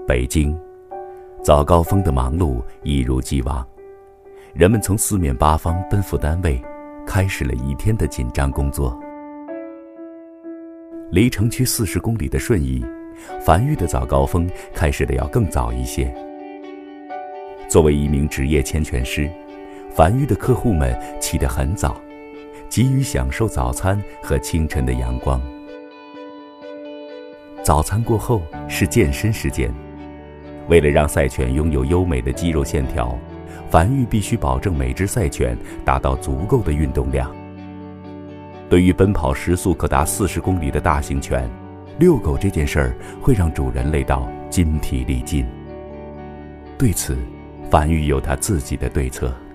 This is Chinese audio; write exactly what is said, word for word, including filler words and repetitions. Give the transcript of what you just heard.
北京，早高峰的忙碌一如既往，人们从四面八方奔赴单位，开始了一天的紧张工作。离城区四十公里的顺义，樊玉的早高峰开始的要更早一些。作为一名职业牵犬师，樊玉的客户们起得很早，急于享受早餐和清晨的阳光。早餐过后是健身时间，为了让赛犬拥有优美的肌肉线条，樊玉必须保证每只赛犬达到足够的运动量。对于奔跑时速可达四十公里的大型犬，遛狗这件事儿会让主人累到筋疲力尽。对此，樊玉有他自己的对策。